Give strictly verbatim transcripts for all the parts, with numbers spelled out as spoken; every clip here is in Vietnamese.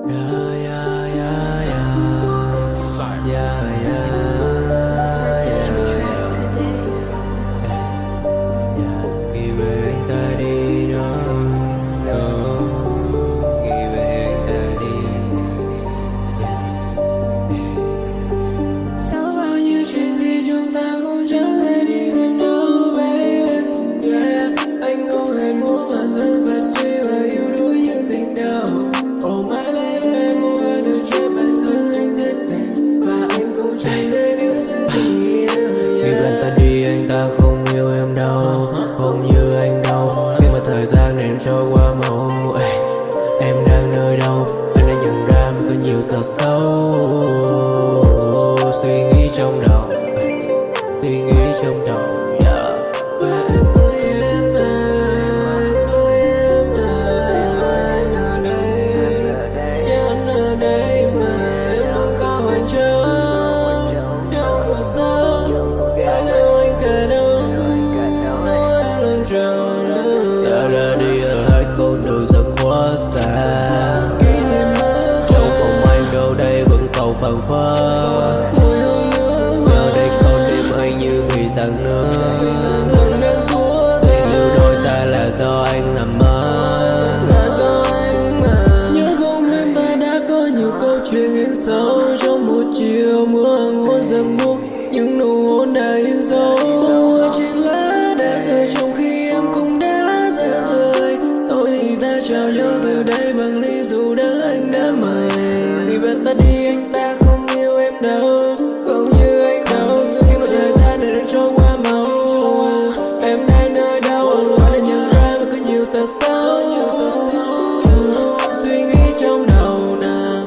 Không như anh đâu, khi mà thời gian này trôi qua màu. Em đang nơi đâu, anh đã nhận ra mình có nhiều tật xấu. Suy nghĩ trong đầu, suy nghĩ trong đầu. Và em ơi em ơi, ơi em ơi, ở đây, anh ở đây mà em luôn có anh trong trong cuộc sống. Sẽ theo anh cả đông, nói anh luôn trong xa ra đi ở hai con đường dần quá xa. Trong phòng anh đâu đây vẫn cầu phảng phất. Giờ đây con tim anh như bị giằng nước. Tình yêu đôi ta là do anh làm mất. Nhớ không em ta đã có nhiều câu chuyện in sâu trong một chiều mưa hoàng hôn dần buông. Những nụ hôn đã in dấu hoa trên lá đã rơi trong khi em cũng đã rơi rơi. Tôi thì ta chào nhau từ đây bằng ly rượu đắng anh đã mời. Khi bên ta đi anh ta không yêu em đâu, không như anh đâu. Nhưng mà thời gian này đang trôi qua mau. Em đang nơi đâu, anh đã nhận ra mình có nhiều tật xấu. Suy nghĩ trong đầu nào,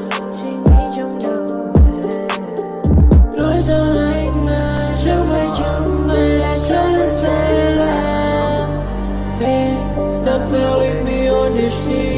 lỗi do anh mà chẳng phải chúng tôi đã trở nên sai lầm. Please stop telling me on this shit.